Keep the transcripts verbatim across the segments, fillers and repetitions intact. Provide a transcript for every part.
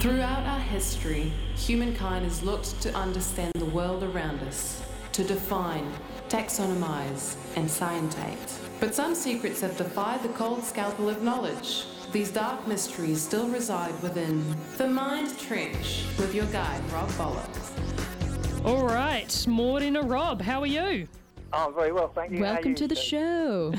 Throughout our history, humankind has looked to understand the world around us, to define, taxonomize, and scientate. But some secrets have defied the cold scalpel of knowledge. These dark mysteries still reside within the Mind Trench with your guide, Rob Bollocks. All right, Morning, Rob, how are you? Oh, very well, thank you. Welcome you to the doing? show.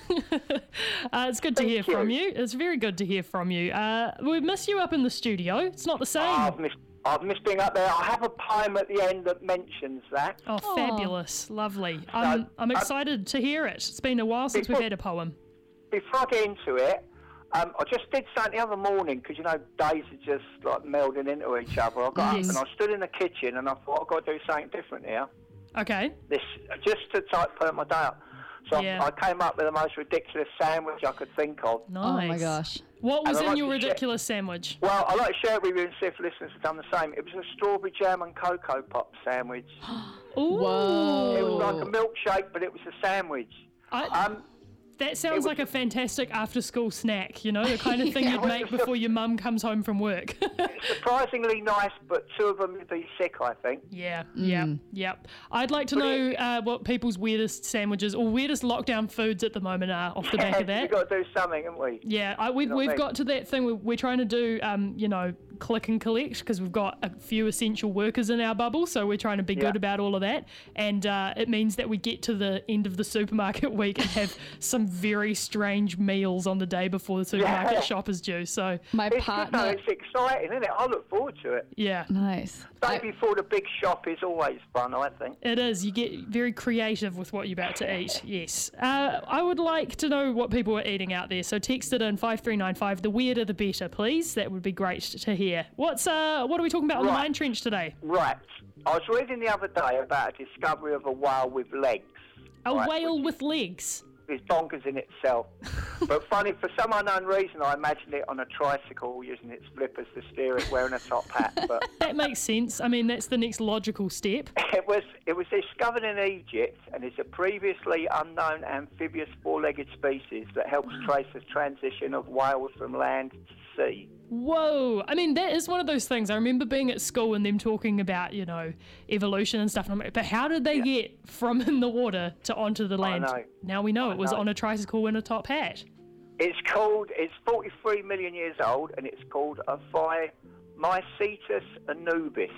uh, it's good to Thank hear you. from you. It's very good to hear from you. Uh, we miss you up in the studio. It's not the same. Oh, I've missed, I've missed being up there. I have a poem at the end that mentions that. Oh, Aw. fabulous. Lovely. I'm, So, I'm um, excited to hear it. It's been a while since we've before- had a poem. Before I get into it, um, I just did something the other morning because, you know, days are just like melding into each other. I got Yes. up and I stood in the kitchen and I thought, I've got to do something different here. Okay. This Just to type put my day up. So Yeah. I, I came up with the most ridiculous sandwich I could think of. Nice. Oh my gosh. What was And I in like your to share- ridiculous sandwich? Well, I'd like to share it with you and see if listeners have done the same. It was a strawberry jam and cocoa pop sandwich. Ooh. Whoa. It was like a milkshake, but it was a sandwich. I, Um, that sounds was- like a fantastic after-school snack, you know, the kind of thing Yeah. you'd make before your mum comes home from work. surprisingly nice, but two of them would be sick, I think. Yeah, yeah, yeah. I'd like to know uh, what people's weirdest sandwiches or weirdest lockdown foods at the moment are off the back of that. We've got to do something, haven't we? Yeah, I, we've, You know what I we've mean? got to that thing where we're trying to do, um, you know, click and collect because we've got a few essential workers in our bubble, so we're trying to be Yeah. good about all of that. And uh, it means that we get to the end of the supermarket week and have some very strange meals on the day before the supermarket Yeah. shop is due. So, My It's good though, partner. it's exciting, isn't it? I look forward to it. yeah. Nice. Day I- before the big shop is always fun, I think. It is. You get very creative with what you're about to eat. Yes. Uh, I would like to know what people are eating out there. So text it in five three nine five. The weirder, the better, please. That would be great to hear. What's uh? What are we talking about on the Right. Mind Trench today? Right. I was reading the other day about a discovery of a whale with legs. A Right, whale with legs. It's bonkers in itself. But funny, for some unknown reason, I imagined it on a tricycle using its flippers to steer it, wearing a top hat. But That makes sense. I mean, that's the next logical step. it was it was discovered in Egypt, and it's a previously unknown amphibious four-legged species that helps trace the transition of whales from land to sea. Whoa. I mean, that is one of those things. I remember being at school and them talking about, you know, evolution and stuff. And I'm like, but how did they get from in the water to onto the land? know. Now we know I it was know. on a tricycle in a top hat. It's called. It's forty-three million years old, and it's called a Phi Mycetus anubis.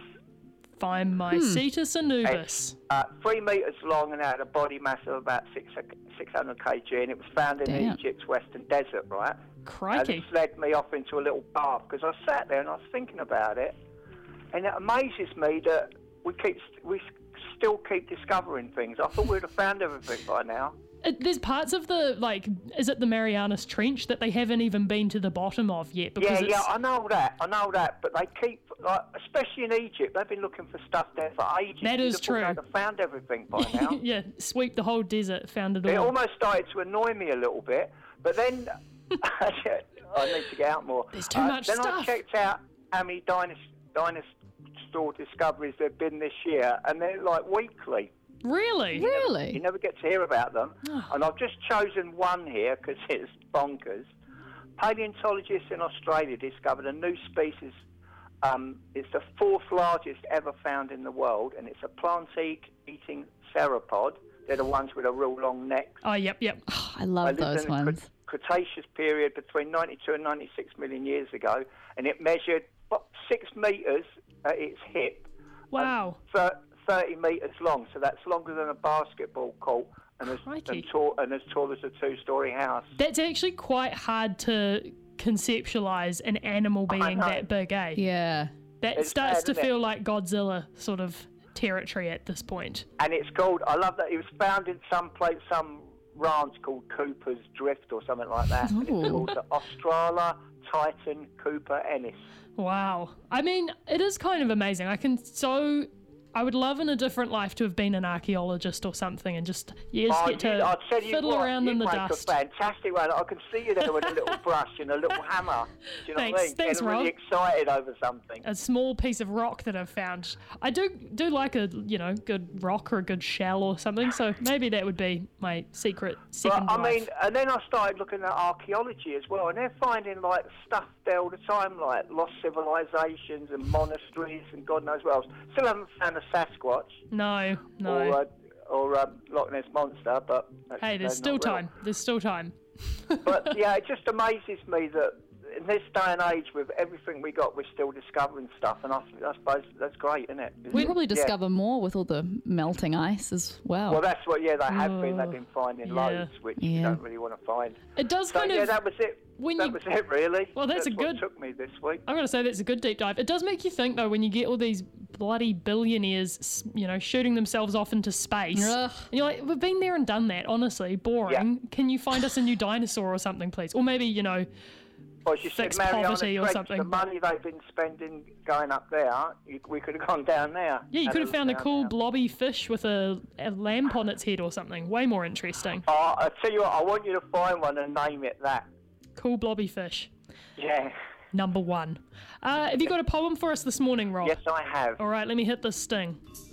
Find Mycetus anubis. Uh, three metres long and had a body mass of about six, 600 kilograms, and it was found in Damn. Egypt's western desert, right? And Crikey. this led me off into a little bath because I sat there and I was thinking about it, and it amazes me that we keep we still keep discovering things. I thought we'd have found everything by now. Uh, There's parts of the, like, is it the Marianas Trench that they haven't even been to the bottom of yet? Yeah, Because yeah, it's, I know that, I know that, but they keep, like, especially in Egypt, they've been looking for stuff there for ages. That You'd is have thought true. They'd have found everything by now. yeah, sweep the whole desert, found it It all. almost started to annoy me a little bit, but then I need to get out more. There's too Uh, much then stuff. I checked out how many dinos- dinosaur discoveries there've been this year, and they're like weekly. Really? You Really? never get to hear about them. And I've just chosen one here because it's bonkers. Paleontologists in Australia discovered a new species. Um, it's the fourth largest ever found in the world, and it's a plant-eating theropod. They're the ones with a real long neck. Oh, yep, yep. I love They lived those in the ones. Cret- Cretaceous period between ninety-two and ninety-six million years ago, and it measured what, six metres at its hip. Wow. Thir- thirty metres long, so that's longer than a basketball court and as, Crikey. and, tall, and as tall as a two-storey house. That's actually quite hard to conceptualise an animal being know. that big, eh? Yeah. That It's starts mad, to isn't it? feel like Godzilla sort of territory at this point. And it's called, I love that, it was found in some place, some ranch called Cooper's Drift or something like that. And it's Ooh. called the Australa Titan Cooper Ennis. Wow. I mean, it is kind of amazing. I can so I would love in a different life to have been an archaeologist or something and just, yeah, just Oh, get you, to I'll tell you fiddle what, around you in the make dust. a fantastic one. I can see you there with a little brush and a little hammer. Do you know Thanks, what I mean? thanks, Getting really Rob. excited over something. A small piece of rock that I've found. I do do like a, you know, good rock or a good shell or something, so maybe that would be my secret second But, I life. mean, and then I started looking at archaeology as well, and they're finding like stuff there all the time, like lost civilizations and monasteries and God knows what else. Still haven't found a Sasquatch No, no. or uh, or uh, Loch Ness monster, but that's, hey, there's they're still not real. time. There's still time. But yeah, it just amazes me that in this day and age, with everything we got, we're still discovering stuff, and I, I suppose that's great, isn't it? We probably Yeah. discover more with all the melting ice as well. Well, that's what. Yeah, they have been. Oh, They've been finding yeah. loads, which you Yeah. don't really want to find. It does So kind yeah, of. that was it. when that you- was it, really. Well, that's a what good- took me this week. I've got to say that's a good deep dive. It does make you think though when you get all these bloody billionaires, s- you know, shooting themselves off into space. Ugh. And you're like, we've been there and done that. Honestly, boring. Can you find us a new dinosaur or something, please? Or maybe you know, Well, as you said, fix Mariana poverty or Trench, something. the money they've been spending going up there, you, we could have gone down there. yeah, you Had could have found a down cool there. blobby fish with a, a lamp on its head or something. Way more interesting. Oh, I tell you what, I want you to find one and name it that. Cool blobby fish. Yeah. Number one. Uh, have you got a poem for us this morning, Rob? Yes, I have. All right, let me hit this sting.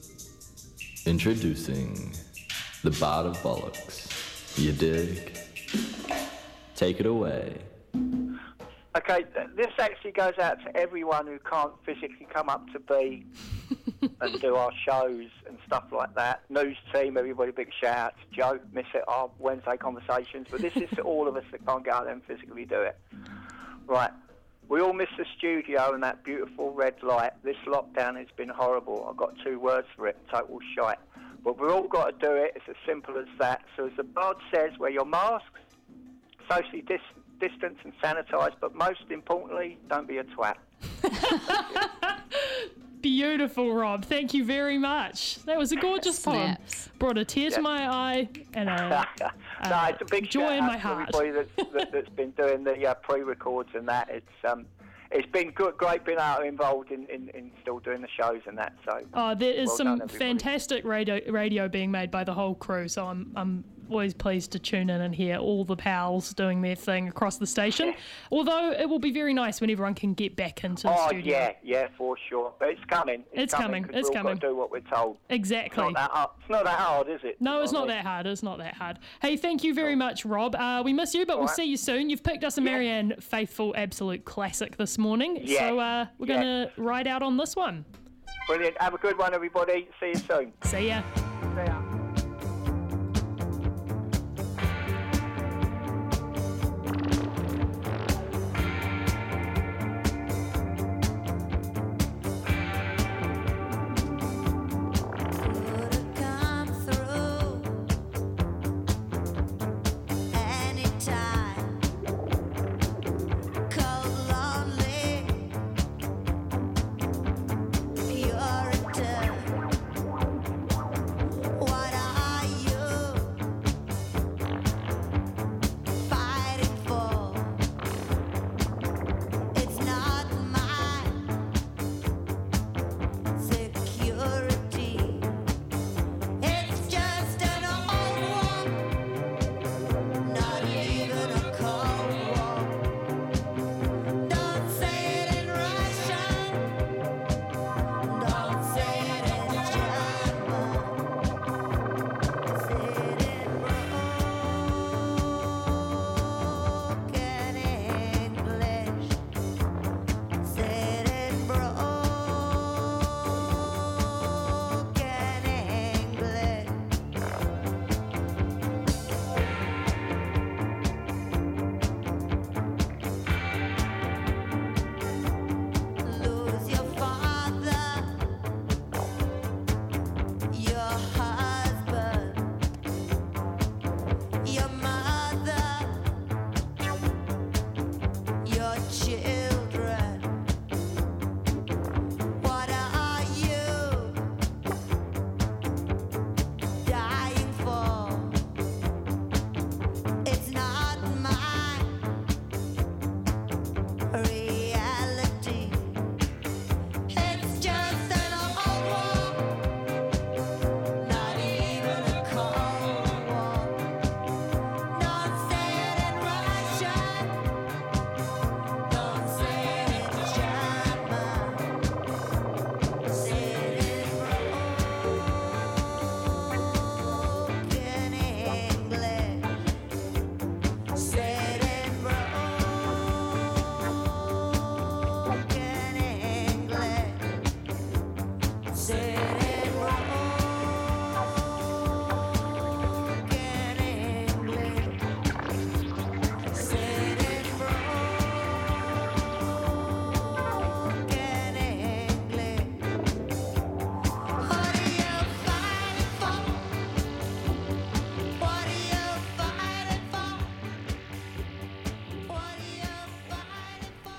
Introducing the Bard of Bollocks. You dig? Take it away. Okay, th- this actually goes out to everyone who can't physically come up to be and do our shows and stuff like that. News team, everybody, big shout out to Joe. Miss it, our Wednesday conversations. But this is to all of us that can't go out there and physically do it. Right. We all miss the studio and that beautiful red light. This lockdown has been horrible. I've got two words for it, total shite. But we've all got to do it. It's as simple as that. So as the bard says, wear your masks, socially dis- distance and sanitise, but most importantly, don't be a twat. Beautiful, Rob. Thank you very much. That was a gorgeous poem. Snaps. Brought a tear to Yeah. my eye and a no, it's a big joy shout in out my to heart. everybody that's, that, that's been doing the uh, pre-records and that. It's um, it's been good, great being out involved in, in, in still doing the shows and that. So Oh, there is well some done, everybody. fantastic radio radio being made by the whole crew. So I'm I'm always pleased to tune in and hear all the pals doing their thing across the station. Although it will be very nice when everyone can get back into the Oh studio. yeah, yeah, for sure. But it's coming. It's, It's coming, 'cause it's we've all coming. got to do what we're told. It's Exactly. not that hard. It's not that hard, is it? No, You it's know not what I that hard. It's not that hard. Hey, thank you very much, Rob. Uh, we miss you, but we'll Alright. see you soon. You've picked us a Yeah. Marianne Faithful Absolute Classic this morning. Yeah. So uh, we're Yeah. going to ride out on this one. mean? Brilliant. Have a good one, everybody. See you soon. See ya. See ya. Come through anytime. Cold, lonely, pure return. What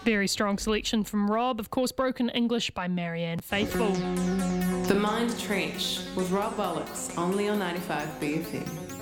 Very strong selection from Rob. Of course, Broken English by Marianne Faithfull. The Mind Trench with Rob Bollocks, only on ninety-five B F M.